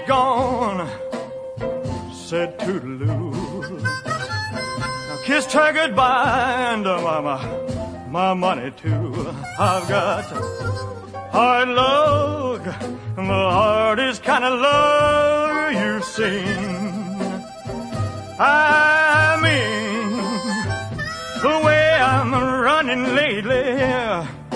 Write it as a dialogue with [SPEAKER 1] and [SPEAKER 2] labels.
[SPEAKER 1] gone, said toodaloo. Now kissed her goodbye and my money too. I've got hard luck, the hardest kind of love you've seen. I mean, the way I'm running lately,